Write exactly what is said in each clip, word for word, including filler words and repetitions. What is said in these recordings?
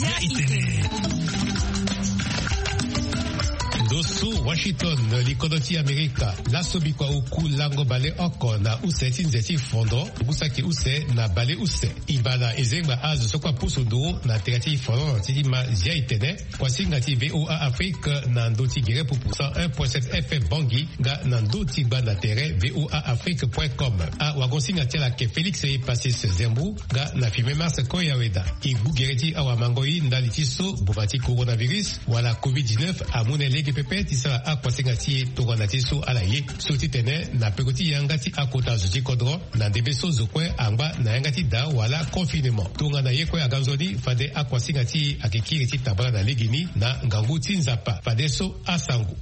Dosu Washington likodoti Amerika lasobi kwa uku lango bale oko na use tinzeti fondo busaki use na bale use ibala ezengba azo sokwa pusundo na tegati fondo tidima zia itene kwa singati V O A Afrique na ndoti gere pupu cent un point sept F M Bangi ga na ndoti ba na tere V O A Afrique point com a wagonsinga tela ke Felix e passé ce zembu ga na filme mars koya weda igu gereti awa mangoi ndaliti so bubati coronavirus wala covid dix-neuf amune lege pepe tisala akwasengati tokonati so alaye soti tene na pekoti yangati akota zuti kodro na debeso zokwe amba na yangati da wala confinement tonga na yekwe aganzoni fade akwasengati akekiriti tabala na legini na nganguti nzapa fade so asangu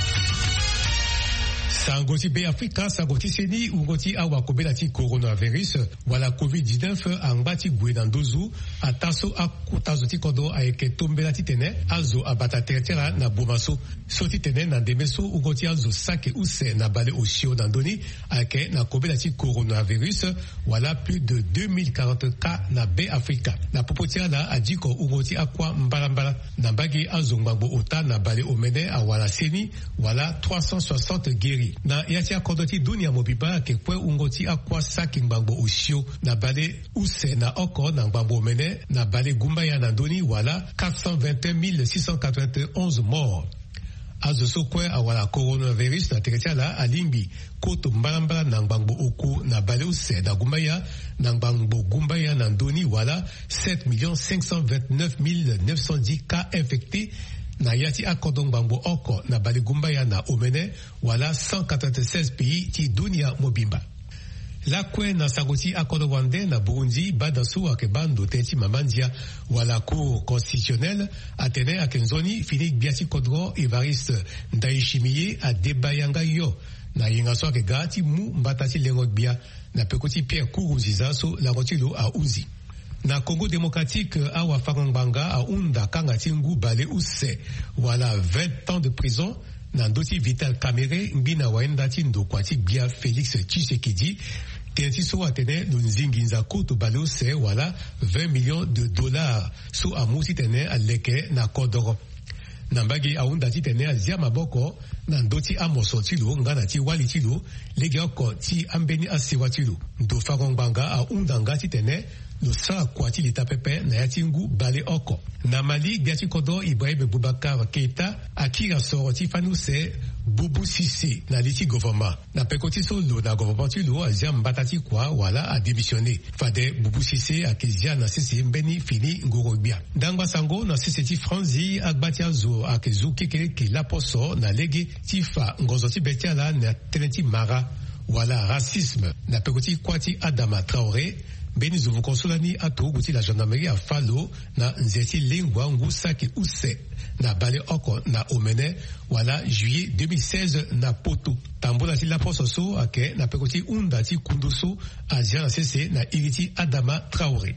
Sangoti be Afrika, sangoti seni ungoti awa kobela ti coronavirus wala covid dix-neuf angba ti gwe na ndozu ataso akutazo ti kodo ayeke tombela ti tene azo abata teretera na bomaso so ti tene na ndemeso ungoti azo sake use na bale osio na ndoni ayeke na kobela ti coronavirus wala plus de deux mille quarante cas na be Afrika na popo ti ala adiko ungoti akwa mbalambala na mbagi azo ngbango ota na bale omene awala seni wala trois cent soixante guéris na yati akodoti dunia mobiba ke kwe ungoti akwa saki ngbango osio na bale use na oko na ngbango mene na bale gumba ya na ndoni wala quatre cent vingt et un mille six cent quatre-vingt-onze morts. Azo sokwe awala coronavirus na teretia la alimbi koto mbalambala na ngbango oku na bale use na gumba ya na ngbango gumba ya na ndoni wala sept millions cinq cent vingt-neuf mille neuf cent dix cas infectés na yati akodong bambo oko na baligumba ya na omene wala cent quatre-vingt-seize pays ti dunia mobimba. La kwe na sagoti akodo wande na Burundi badasu ake bando teti mamandia wala cour constitutionnelle atene akenzoni finik biati kodro Evariste Ndayishimiye a debayanga yo na yengaso ake gati mu mbatati lengo bia na pekoti Pierre Kourouziza so la rotilo a uzi. Na Congo démocratique awa farangbanga a unda kanga tingu bale use wala vingt ans de prison na ndoti Vital Kamerhe mbina waenda tindo kwati bia Félix Tshisekedi tenti so atene nzingi nza kutu bale use wala vingt millions de dollars so amusi tene aleke na kodoro na mbagi aunda ti tene azia maboko na ndoti amoso tilo ngana ti wali tilo lege oko ti ambeni asiwa tilo ndo farangbanga a unda ngati tene lo sa kwati lita pepe na yatingu bale oko na Mali biati kodo Ibrahim Boubacar Keita akira soroti fanuse Boubou Cissé na liti gouvernement na pekoti solo na gouvernement tilo azia mbatati kwa wala a démissionné fade Boubou Cissé akezia na sisi mbeni fini ngorobia dangwa sango na sisi ti franzi agbati azo akezu keke ke la poso na lege tifa ngozoti betiala na teneti mara wala racisme na pekoti kwati Adama Traoré Beni zuvu konsolani ato guti la gendarmerie a falo na nzeti lingwa ngusaki use na bale oko na omene wala juillet deux mille seize na poto tambola ti la poso so ake na pekoti unda ti kunduso azia na sese na iriti Adama Traoré.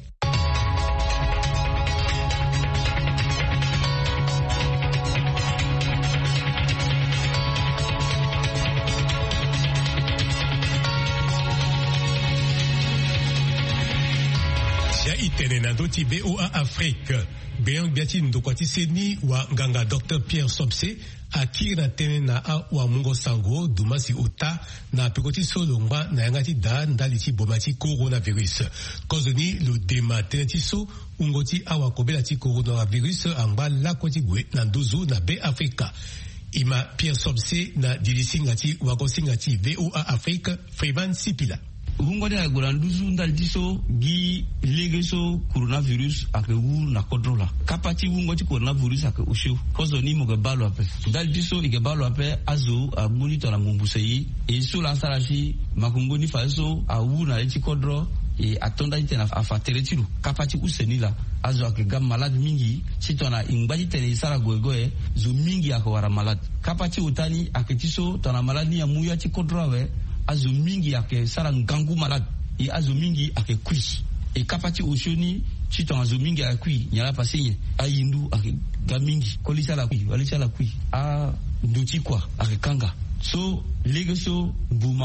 Itene na doti V O A Afrique Beang biati ndokwati seni wa nganga docteur Pierre Sobse akiri na tene na a wa mungo sango dumasi ota na pekoti solongba na yangati da ndaliti bomati coronavirus kozoni lo dema teneti so ungoti awa kobela ti coronavirus angba lakoti gwe na ndozo na be Afrika ima Pierre Sobse na dilisingati wakosingati V O A Afrique Freeman Sipila Hungode la golanduzu ndaldiso gi legeso coronavirus ake wu na kodrola kapati hungoti coronavirus ake ushu kozo ni mo gebalo ape ndaldiso igebalo ape azo a monitor na ngumbuseyi e so lansarashi makungoni faso a wu na eti kodro e atonda itena afatere tiru kapati usenila azo ake gam malade mingi sitona ingbaji tene sara goegoe zo mingi akawara malade kapati utani ake tiso tona malade ya muya ti kodrowe azo mingi ake sara ngangu malade e azo mingi ake kui e kapati ushoni chito azo mingi ake kui nyala pasenye ayindu ake gamingi kolisa la kui walisa la kui a nduti kwa ake kanga so legeso buma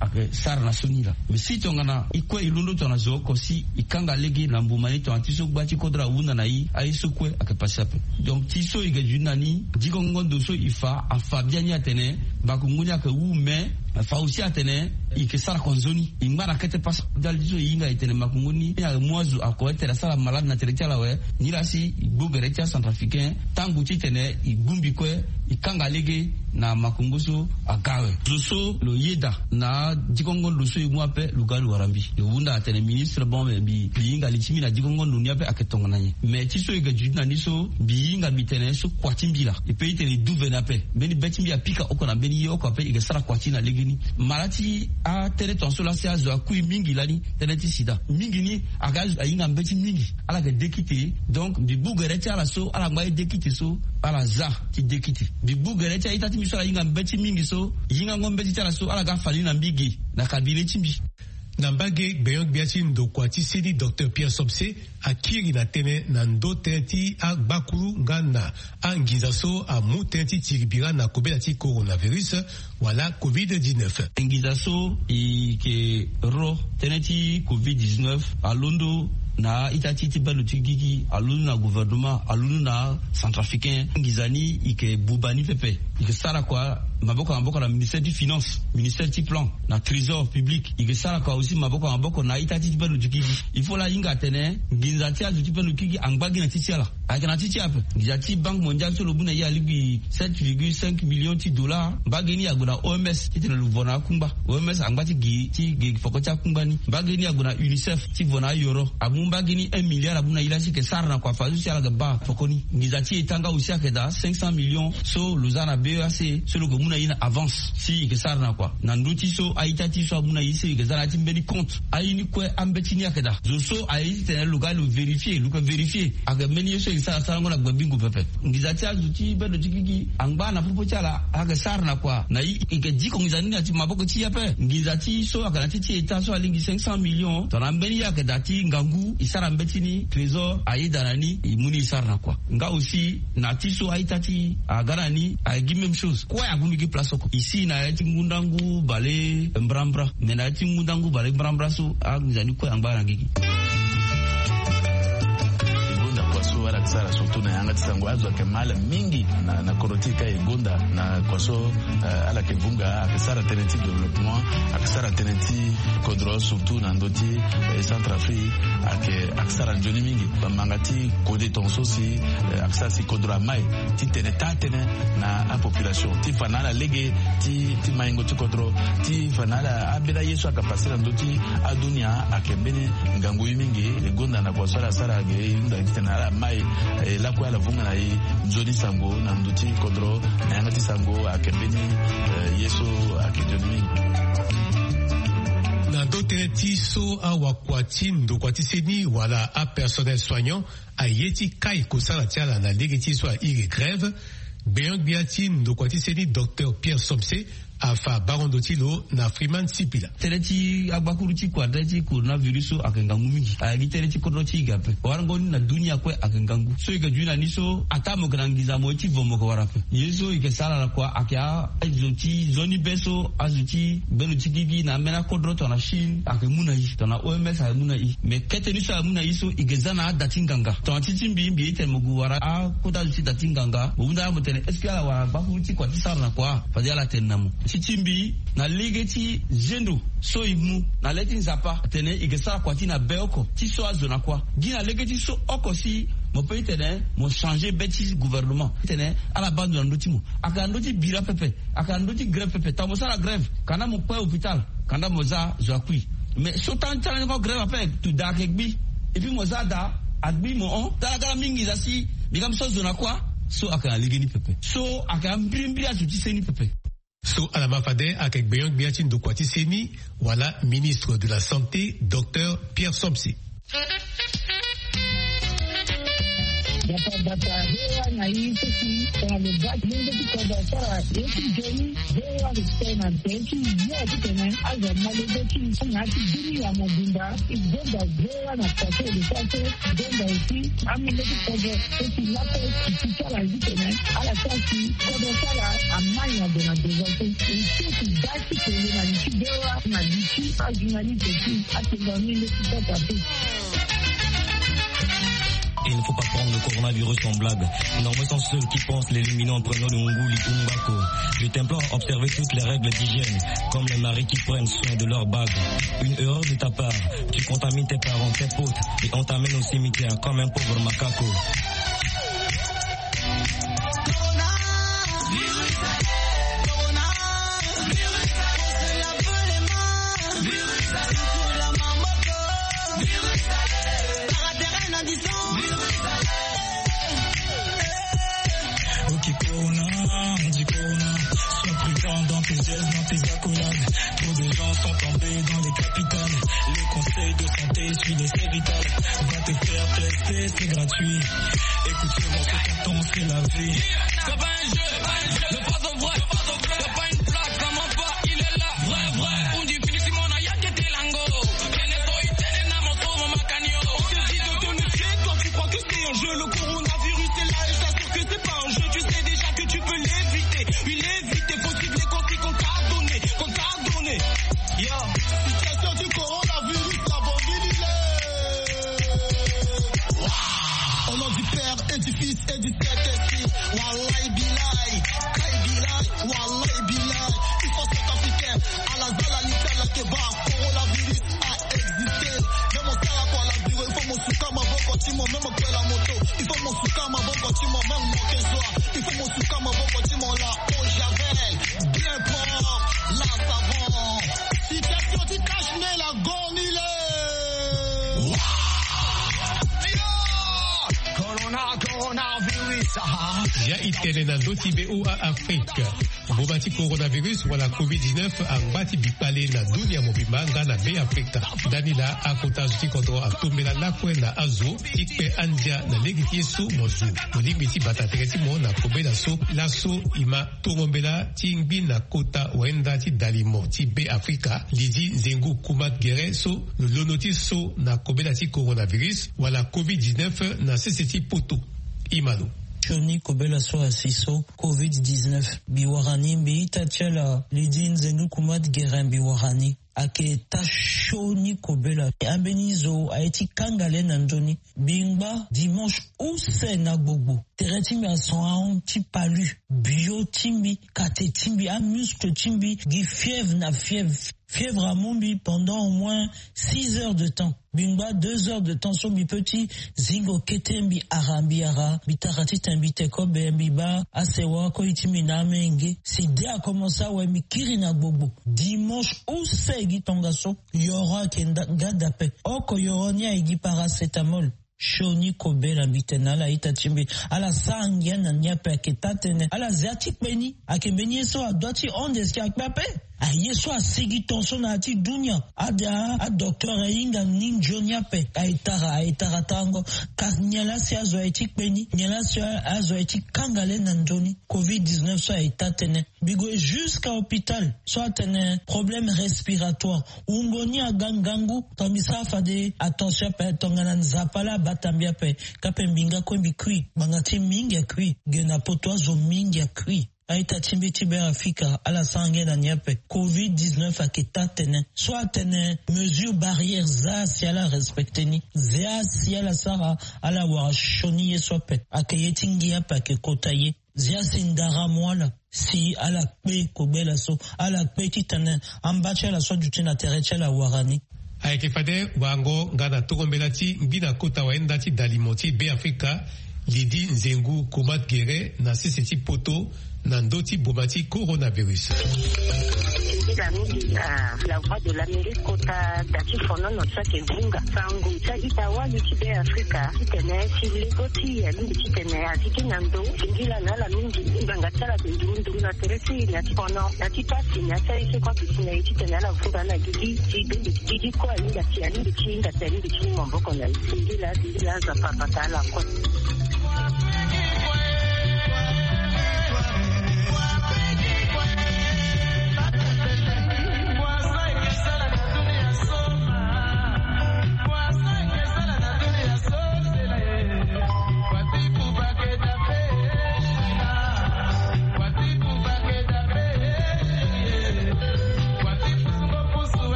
ake sar na soni la mais si tongana ikwe ilundo tona zo kosi ikanga legi na mbumani to antiso gbati kodra wuna na yi aiso kwe ake pasape donc tiso ige junani jigongo doso ifa afa biani atene bakunguni ake wu me fa aussi atene ike sara konzoni ingara kete pas dal diso yinga itene makunguni ya mwazu akoete la sala malade na teretia we nirasi igbogeretia centrafricain tangu titene igumbi kwe ikanga lege na makunguso akawe zoso lo yeda na jikongo doso imwape lugalu warambi yunda atene ministre bombe bi yinga litimi na jikongo nuniape aketonga nanye mais tiso ige judna niso bi yinga bitene so kwatimbila ipe itene duvenape beni betimbi apika okona beni yoko ape ige sara kwatina lege malati a tere tonso la sia zo akui mingi lani teneti sida mingi ni aga ayinga mbeti mingi ala ke dekite donc bi bugereti ala so ala ngba dekite so ala za ti dekite bi bugereti itati miso ala yinga mbeti mingi so yinga ngombeti ala so ala ga fali na mbigi na kabile timbi Nambage Beyong Biachin do kwati seni docteur Pierre Sopse akiri na tene na ndo tenti a bakuru ngana a ngizaso a mu tenti tiribira na kobela ti coronavirus wala covid dix-neuf. Ngizaso i ke ro teneti covid dix-neuf a londo na itati tibalo tigigi alunu na gouvernement alunu na centrafricain ngizani ike bubani pepe ike sara kwa maboko maboko na ministère du finance ministère du plan na trésor public ike sara kwa aussi maboko maboko na itati tibalo tigigi il faut la inga tene ngizati azu tibalo tigigi angbagi na titiala akana titiape ngizati banque mondiale so lobuna ya libi sept virgule cinq millions de dollars bageni aguna O M S titena luvona kumba O M S angbati gi ti gi fokocha kumbani bageni aguna UNICEF ti vona euro abumba gini un milliard abuna ilasi ke sarna kwa fazu si ala gaba fokoni ngizati itanga usia ke da cinq cents millions so luzana B E A C so logo muna ina avance si ke sarna kwa na nduti so aitati so abuna isi ke zara timbeni compte ayini kwe ambetini akeda zo so aiti tena luga lu vérifier luka vérifier aga meni so isa sarna ngona gbingu pepe ngizati azuti bedo jikiki angba na popo chala aga sarna kwa na ike jiko ngizani na ti maboko ti yape ngizati so aga titi eta so alingi cinq cents millions tona mbeni yakeda ti ngangu isara mbetini trésor aida nani imuni sarna kwa nga aussi na tiso aitati agarani agi même chose kwa ya gumi ki place ko ici na yati ngundangu bale mbrambra mena yati ngundangu bale mbrambra so agizani kwa angba ngiki wala tsara surtout na yanga tsango azo ke mala mingi na na korotika egonda na kwaso uh, ala ke bunga akisara teneti development akisara teneti kodro surtout na ndoti uh, Centrafrique ake akisara njoni mingi mangati kode tonso si uh, akisara si kodro mai ti teneta tene na a population ti fanala lege ti ti maingo ti kodro ti fanala abela yesu akapasira ndoti adunia akembene ngangu mingi egonda na kwaso ala sara ge nda tena mai eh, la kwa la vunga na yi nzoni sango na nduti kodro na yangati sango akembeni eh, yeso akejoni na dotere ti so a wakwati ndo kwati seni wala a personnel soignant a yeti kai kosala tiala na legeti so a ire grève Beyong Biati ndo kwati seni docteur Pierre Sopse afa barondotilo na Freeman Sipila tereti agbakuru ti kwa tereti coronavirus akengangu mingi agi tereti kodro ti gape warango na dunia kwe akengangu so ike juna niso atamo grangiza moiti vomo ko warape yeso ike sala la kwa akia azoti zoni beso azuti belo tikigi na mena kodro to na Chine akemuna yi to na O M S akemuna yi me kete niso akemuna yi so igezana datinganga to titimbi mbi ite mugu wara a koda zuti datinganga bunda mutene eskiala wara bakuru ti kwa ti sala kwa fadiala tenamu chichimbi na ligeti zendo so imu na leti nzapa tene igesa kwati na beoko ti so azona kwa gina legeti so oko si mo pe tene mo changer bêtise gouvernement tene ala bande na ndotimo aka ndoti bira pepe aka ndoti grève pepe ta mo sala grève kana mo pe hôpital kana mo za zakui mais so tan tan ko grève apé tu da kegbi et puis mo za da agbi mo on ta ga mingi za si bigam so zona kwa so aka ligeni pepe so aka mbrimbri asuti seni pepe. So Alama Fade avec Beyong Biachin do Kwati Seni, voilà ministre de la Santé, docteur Pierre Sopse. bata bata hewa na hii sisi kwa mbaki ndio kwa sara yetu jeni hewa tena teki yote tena aza malebeki na kidini ya mobimba igenda hewa na tatu de tatu genda ici amile kwa sisi lapo kitara hivi tena ala sasa kwa sara amanya de na devote sisi basi kwa na kidewa na diki ajinali teki atindani le tatu. Il ne faut pas prendre le coronavirus en blague. Nombreux sont ceux qui pensent l'éliminer en prenant le Nguli Umbako. Je t'implore d'observer toutes les règles d'hygiène, comme les maris qui prennent soin de leur bague. Une erreur de ta part, tu contamines tes parents, tes potes, et on t'amène au cimetière comme un pauvre macaco. Ok Corona, on dit Corona, sois prudent dans tes gestes, dans tes accolades. Trop de gens sont tombés dans les capitales. Les conseils de santé, suis-les, c'est vital. Va te faire tester, c'est gratuit. Écoute ce bon, c'est ton temps, c'est la vie. C'est pas un jeu, c'est pas un jeu, le pas au vrai, c'est pas une blague, ça m'en va, il est là, vrai, vrai. On dit Félicimon, y'a que tes langos. Tiene soy, tiene namo, somo, macanio. On te dit de te méfier, toi tu crois que c'est un jeu, le coronavirus est là et j'assure que c'est pas un jeu. Tu sais déjà que tu peux l'éviter, oui l'éviter, possible les conseils qu'on t'a donné, qu'on t'a donné. Yo, situation du coronavirus, la bambine il est. Au nom du Père et du Fils et du Saint-Esprit, Wallahi Bilai, Kai Bilai, Wallahi Bilai. Il faut cet africain, à la zala, l'Italie, la kebab, coronavirus a existé. Même au sala, quoi, la bureau, il faut mon souka, ma bon continent, même au la moto. Il faut mon souka, ma bon continent, même mon qu'est-ce il faut mon souka, ma bon continent, là, au Javel, bien fort, là, savant. Situation du cache-nez, la gomme, il est. Corona, coronavirus, ah. Ya itele na doti be o a Afrique. Bobati coronavirus wala covid dix-neuf angbati bipale na dunia mobimba ngana be Afrika. Danila akota zuti kontro atombela lakwe na azo ikpe andia na legiti so mozu. Molimiti batatereti mo na kobela so laso ima tongombela tingbi na kota wenda ti dalimo ti be Afrika. Lidi zengu kumat gere so lolonoti so na kobela ti coronavirus wala covid dix-neuf na seseti poto. Imano. Choni kobela so asiso covid dix-neuf biwarani mbi itachela lidin zenu kumat geren biwarani ake tachoni kobela ambenizo aeti kangale nandoni bingba dimanche ou sena gbogbo teretimbi ason aon ti palu bio timbi kate timbi a muscle timbi gi fièvre na fièvre fièvre à Mombi pendant au moins six heures de temps. Bingba, deux heures de temps, so mi petit, zingo ketembi arambi ara, bitarati tembi teko bembiba, asewa ko itimi na menge. Si dé a commencé à mi kirina bobo. Dimanche, ou segi tongaso, yora kenda gadape. Oko yoronia igi paracetamol. Shoni kobela mitena la itachimbi ala sangia na nyape ketatene ala ziatik beni akembeni so adoti ondes ki akpape a yeso asigi tonso na ati dunya ada a docteur inga ninjo nyape a itara a itara tango ka nyala si azo etik beni nyala si azo etik kangale na ndoni covid dix-neuf so a itatene bigo jusqu'à hôpital so atene problème respiratoire ungoni agangangu tomisa fade attention pe tongana nzapala batambia pe kape mbinga kwembi kwi bangati mingi ya kwi gena potwa zo mingi ya kwi aita timbi tibe Afrika ala sange na nyepe covid dix-neuf akita tene soit tene mesure barrière za si ala respecte ni za si ala sara ala wa shoni yesope akayetingi hapa kekotaye zia sindara mwala si ala pe kobela so ala pe titane ambache la so dutina tereche la warani Aike fade wango ngana tokombela ti ngina kota waenda ti dalimoti be Afrika lidi nzengu komat gere na siseti poto na ndoti bomati coronavirus. La voix de l'Amérique kota dati fono no sake vunga sangu ta itawa yitibe Afrika kitene silegoti ya lingi kitene aziki nando singila na la mingi ibanga tala ndundu na teresi na fono na tipasi na sai se kwa kisina kitene la vunga na gidi gidi gidi kwa linga tiani kinga tani kinga mboko na singila bila za papa tala kwa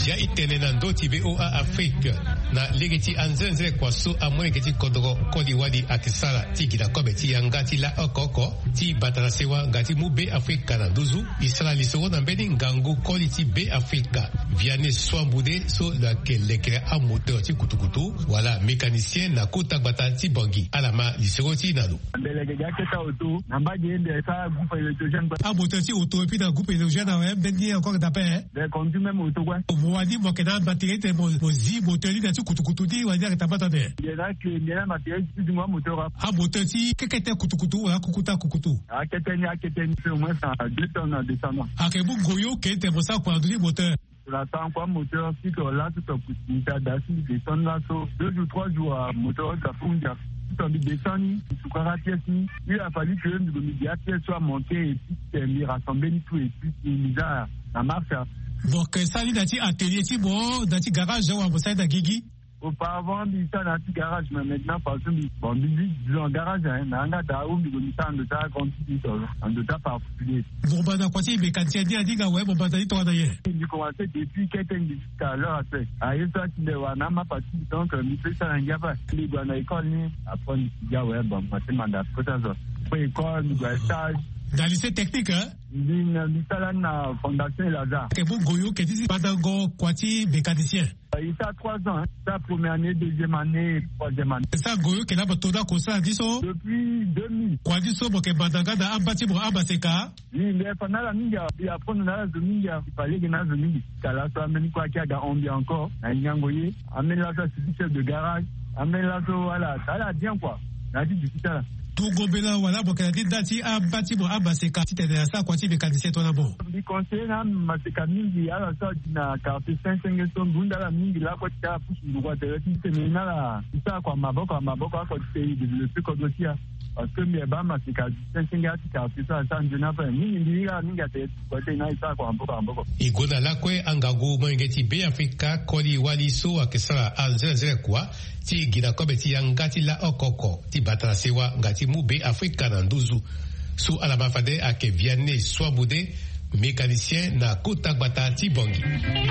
Ja itene na ndoti V O A Afrique na legeti anzenze kwa so amwe geti kodoro kodi wadi akisala ti gida kobe ti yangati la okoko ti batarasewa ngati mu be Afrika na dozu isala liso na mbeni ngangu kodi ti be Afrika viane swambude so la kelekere a moteur ti kutukutu wala mécanicien na kota bata ti bongi alama liso ti nalo belege jaketa auto namba jende sa groupe électrogène a moteur ti auto et puis na groupe électrogène ouais benni encore d'appel de conduit même auto quoi wadi mo kena batterie te mo zi moteur ni tu kutukutu di wadi ka tabata de il y a que il y a matériel du moi moteur a moteur ti kekete kutukutu wala kukuta kukutu a keteni a keteni au moins ça deux tonnes de tonnes a ke bu goyo ke te mo sa kwa nduli moteur la temps quoi moteur si que là tout au petit tas d'assis des tonnes là so deux ou trois jours à moteur ça funga tout en descendre sous caractère il a fallu que le médiateur soit monté et puis rassembler tout et puis il a la marche. Donc ça lui dati atelier ti bon dati garage wa bosa da gigi auparavant il ça dans petit garage mais maintenant parce que bon il en garage hein nanga da où il y a de ça continue en de ça particulier bon bah dans quoi c'est mécanicien dit dit ouais bon bah dati toi d'ailleurs il commençait depuis quelques jusqu'à l'heure après à ça qui le wana ma partie donc il fait ça en Java il doit na école ni après il dit ouais bon moi c'est mandat pour ça pour école il doit stage dans lycée technique hein ni na na fondation Lazare que bon goyo que dit padango kwati mécanicien il a trois ans sa première année deuxième année troisième année ça goyo que na botoda ko ça dit so depuis deux mille kwa dit so boke badanga da ambati bo abaseka ni mais pendant la minga il apprend na la minga il fallait que na minga kala so ameni kwa kia da on bien encore na nyangoye ameni la ça chef de garage ameni la so voilà ça là bien quoi na dit du ça Tougobela wala bokaladi dati abati bo abaseka titenda sa kwati mécanicien tona bo bi conseiller na maseka mingi ala sa dina carte cinq cinq son bunda la mingi la kwa ta pusu ngwa te ti na la isa kwa maboko maboko kwa ti de le ko dosia parce que mais ba maseka cinq cinq ati carte ça ça ndina pa mingi ndira mingi te kwa te na isa kwa maboko maboko igona lakwe angago mwengeti be Afrika kodi waliso akesala azeze kwa ti gina kobe ti yangati la okoko ti batrasewa ngati mube Afrika na nduzu su alabafade ake viane swabude mécanicien na kota gbata ti bongi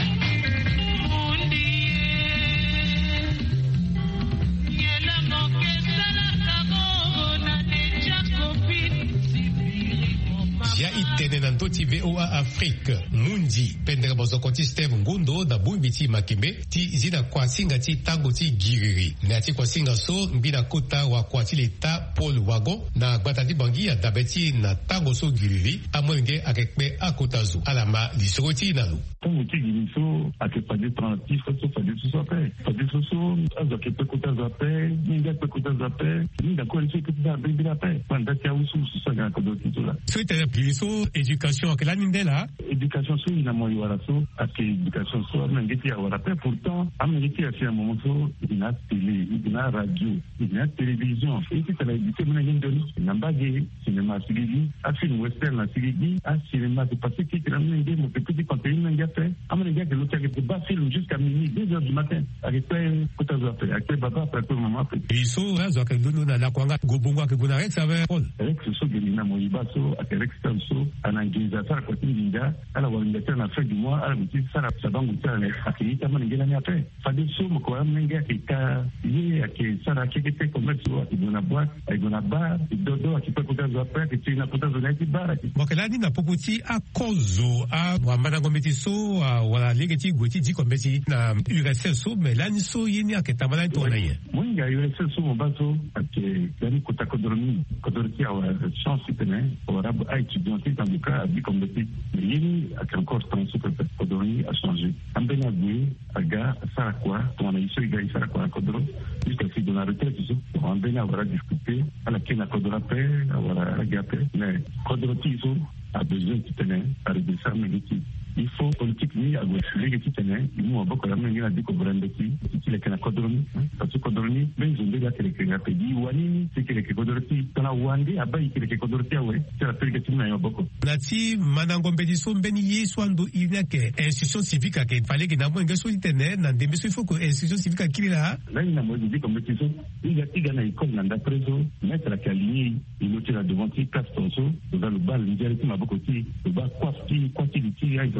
ya itene na ndoti V O A Afrique mundi pendera bozokoti Steve Ngundo da bumbiti makimbe ti zina kwa singa ti tango ti giriri na ti kwa singa so mbina kota wa kwa ti leta Paul Wago na gbata ti bangi ya dabeti na tango so giriri amwenge akekpe akotazu alama lisoti nalu tango ti giriri so akepa de trantif so fa de so pe fa de so so azoke pe kota za pe ninga pe kota za pe ninga ko nse pe za be bila pe panda ti usu so ga ko do ti to la so ite so éducation que la nindela éducation so ina mo yara so ake éducation so na ngeti ya wala pe pourtant amengeti ya sia mo so ina télé ina radio ina télévision et c'est la éducation na ngendo na mbage cinéma sigidi a film western na sigidi a cinéma de passer qui na ngende mo petit contenu na ngate amengeti que l'autre que ba film jusqu'à minuit deux heures du matin avec pe kota zo pe avec baba après tout maman pe iso razo ke ndono na la kwanga gobongwa ke gona rex avec rex so de na mo ibaso ake rex so anangeza sara kwa tinginga ala walinga na fin du mois ala biti sara sabangu tala akita manengela ni ape fade so mko amenga akita ye ake sara kekete commerce akidona boîte akidona bar dodo akipa kutazo ape akitina kutazo na bar mokelani na poputi akozo a wamana ngometi so wala legeti gweti di kometi na U R S S so melani so yini aketamana to na ye munga U R S S so mobaso ake yani kutakodoroni kodorki awa chance tene ora ba étudiant dans le cas dit comme petit mais il a encore temps sur le Kodoroni a changé Ambenagui aga Sarakwa on a ici gars Sarakwa Kodoro jusqu'à ce de la retraite on Ambena aura discuté à la Kenya Kodorape aura agapé mais Kodoroti a besoin de tenir à redescendre médici il faut politique ni à gauche les qui tenaient nous on va quand même il a dit que Brandeki qui les Kenya Kodoroni parce que Kodoroni mais ils ont déjà que les Kenya pays wani c'est que les Kodoroti dans la Wandi abai que les Kodoroti ouais c'est la période qui n'a beaucoup nati manangombe so mbeni yeso ando inake institution civique que fallait que namo ngeso internet na ndembe so il faut que institution civique kilira là il n'a pas dit comme petit so il y a il y a école nanda preso mettre la caligny il note la devant ti quatre tonso dans le bal il y a qui m'a beaucoup ti le bas quoi ti quoi ti ti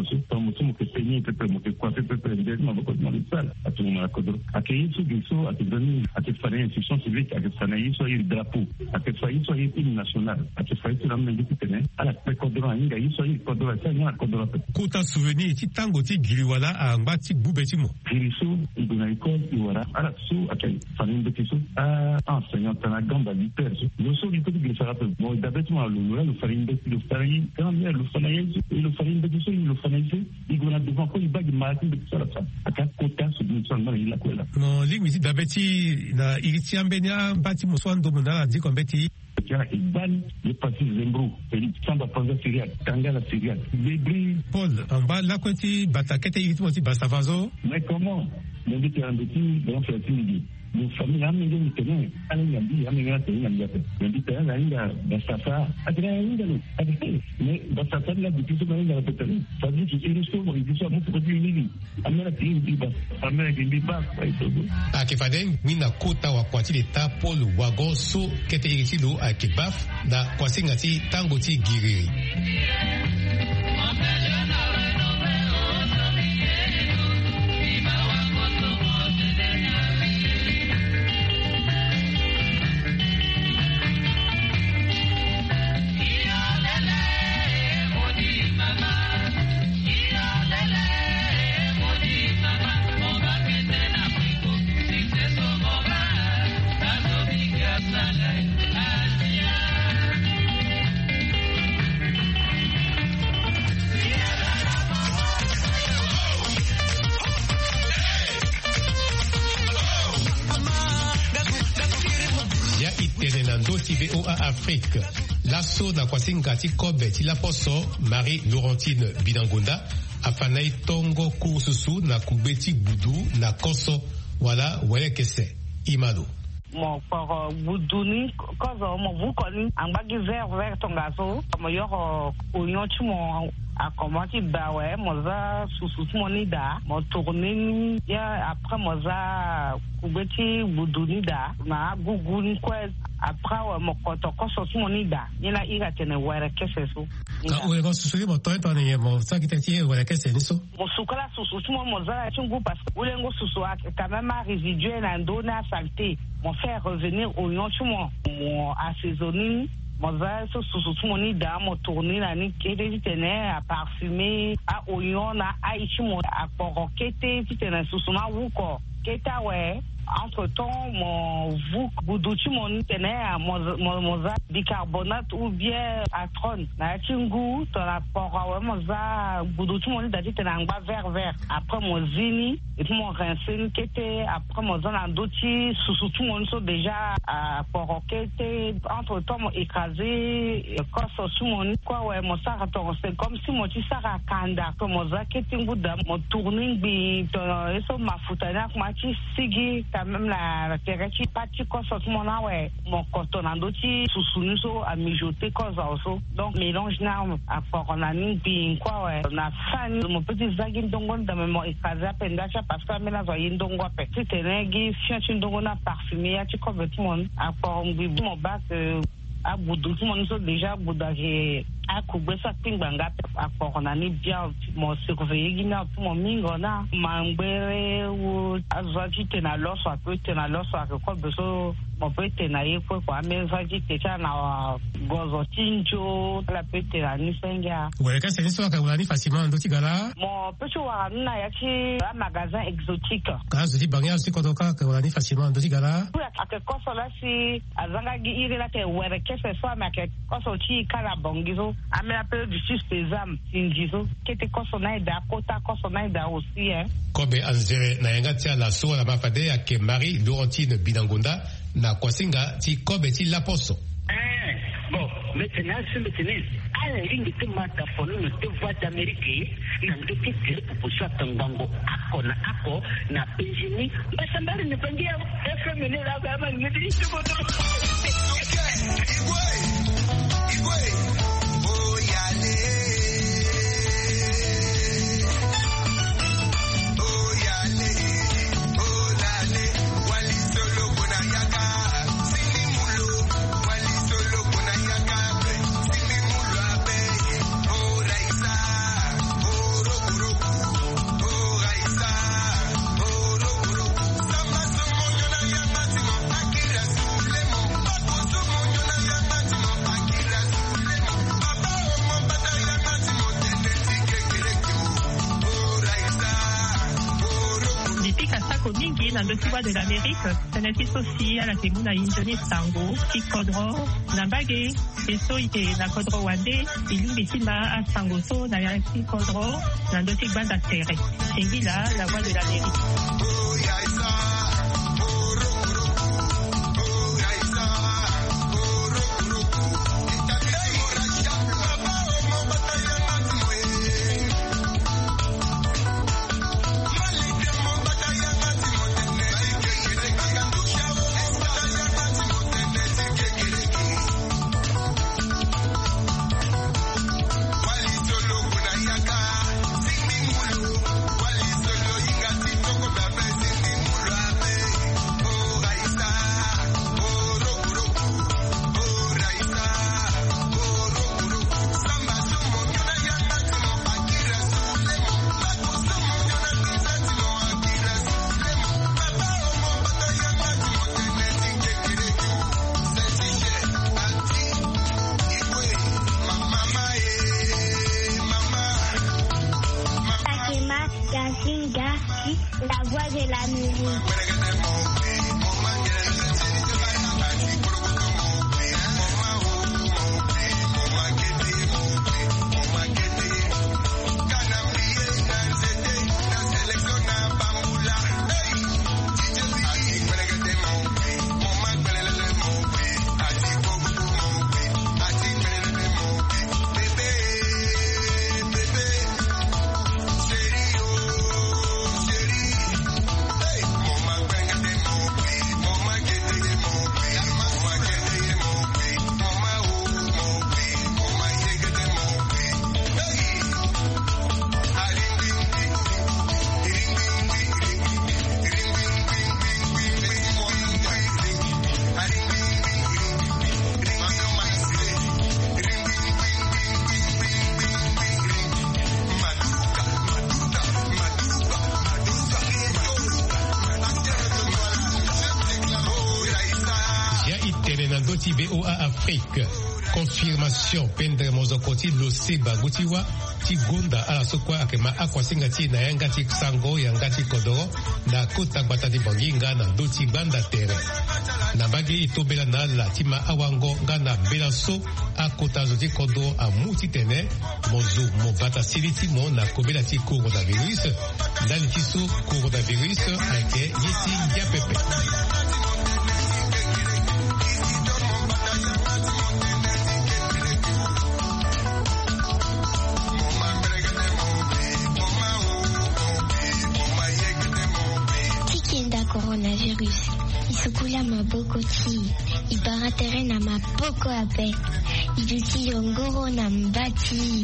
attention to mutum ke penye pepe mo ke kwa pepe pepe ma boko ma sal atu ma kodro akei su giso atu doni atu fare institution civique atu fare iso il drapeau atu fare iso il hymne national atu fare iso ramne di tene ala pe kodro inga iso il kodro sa na kodro kota souvenir ti tango ti giriwala a ngati bubeti mo giriso iguna école iwara ala su akei fare mbeti su a enseignant na gamba liter lo so di ko di fara pe mo d'abord lo lo fare mbeti lo fare quand même lo fare lo fare mbeti so lo fare iguna devant ko ibagi mati mbeti sala aka kota su di so na ila kwela no lingwi ti dabeti na iriti ambenya bati mo so ndo mona di kombeti Tiana Iban, le parti Zembro, Félix Samba Panza Syria, Tangala Syria, Bébé. Paul, en bas, là, quand tu batakete, il te dit Bastavazo. Mais comment? Le but est un petit, dans le film, nous familles, nous sommes les tenants, nous sommes les tenants, nous sommes les tenants, nous sommes les tenants, nous sommes Bastafa, mais Bastafa, là, depuis ce moment, il a répété, ça veut dire qu'il est resté, il dit ça, mon produit unique, Amérique, il dit Bastafa, Amérique, il dit Bastafa, il dit Bastafa. A Kefaden, mina kota wa kwati de ta Paul Wagoso, kete iritido a Kebaf, na kwasi ngati tango ti giriri. V O A Afrique. L'asso na kwasinga ti kobe ti la poso Marie Laurentine Binangonda afanai tongo kursusu na kubeti budu na koso wala wale kese imado. Mon for buduni kozo mo vukoni ambagi ver ver tongaso mo yo oyon ti mo akomati bawe moza susu monida mo tourner ya après moza kubeti buduni da na guguni kwa après wa mo koto koso monida ina ira tene were kese so ka o ego susu mo to to ne mo sakitati were kese ni so mo sukala susu mo moza chungu parce que ulengo susu quand même résiduel na ndona saleté mon faire revenir au yonchumo mon assaisonner moza so susu moni da mo tourner na ni kete tene à parfumer à oignon na aichimo à porokete tene susu na wuko keta we entre temps mon vouk buduchi mon tene à moza bicarbonate ou bien atron na chingu to la pora we moza buduchi mon da tene ngba vert vert après mon zini et puis mon rincé kete après moza na doti susu mon so déjà à porokete entre temps mon écrasé koso sumon quoi ouais mon sara to c'est comme si mon ti sara kanda to moza kete nguda mon tourning bi to eso mafutana kuma ti sigi quand même la terrechi pati koso mon na ouais mon koto na doti susu so à mijoter koso so donc mélange na à poronani bi quoi ouais na fan mon petit zagi ndongo da mon écrasé pendacha parce que mena zo yindongo pe ti tenegi fiatu ndongo na parfumé ya ti ko betumon à porombi mon bac a budu mon so déjà budage a kubesa pingbanga a poronani bien mon surveiller gina mon mingona mambere ou azaki tena loso a peut tena loso a ko beso mon peut tena yeko ko amezaki tena na gozo tinjo la peut tena ni senga ouais ka c'est so ka ulani facilement ndo tigala mon peut wa na ya ci un magasin exotique ka zo di banga si ko doka ka ulani facilement ndo tigala a que kosola si azanga gi ire la te were que ce soit ma que koso chi kala bongizo amela peu du sésame tinjizo kete koso na da kota koso na da aussi hein kobe anzere na yanga tia la so la mafade ya ke Marie Laurentine Binangonda na kwasinga ti kobe ti la poso eh bon maintenant c'est maintenant ala lingi te mata fono no te voix d'Amérique na ndoki te poposa tangango ako na ako na penjini basambali ne bangia F M ne la ba ni di to boto igwe igwe oh yale oh yale oh lale wali solo kuna yaka silimulo wali solo kuna yaka silimulo abe oh raisa oh na ndotiwa de l'Amérique teneti sosi ala ke muna injoni sango ki kodro na mbage eso ite na kodro wande ilimbi tima a sango so na ya ki kodro na ndoti banda tere singila la voix de l'Amérique. La voix de l'Amérique. V O A Afrique. Confirmation pendre mozokoti lose bagutiwa ti gonda ala sokwa akema akwasinga ti na yanga ti sango yanga ti kodoro na kota gbata di banginga na doti banda tere na bagi itobela na la tima awango nga na bela so akota zo ti kodo amuti tene mozo mo bata siliti mo na kobela ti coronavirus ndali ti so coronavirus ake yeti ya pepe. Coronavirus isukula maboko ti ibaratere na maboko ape iduti yongoro na mbati.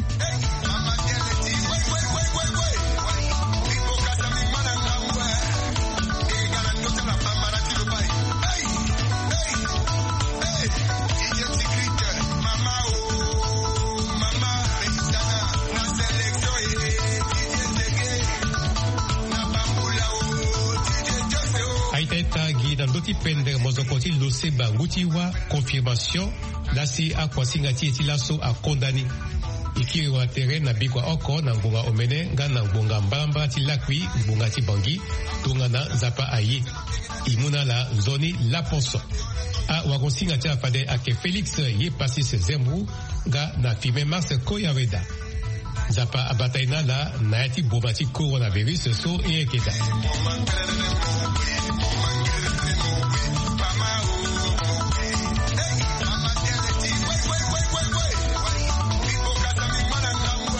Doti pender mozokoti lose bangutiwa confirmation lasi akwasinga ti eti laso a condamné ikiri wa terrain na bikwa oko na ngonga omene nga na ngonga mbamba ti lakwi ngonga ti bangi tonga na zapa aye imuna la zoni la ponso a wagonsinga ti afade ake Félix ye pasis zembu nga na fime mars koyaweda zapa abataina la na yati boma ti coronavirus so e ekeda.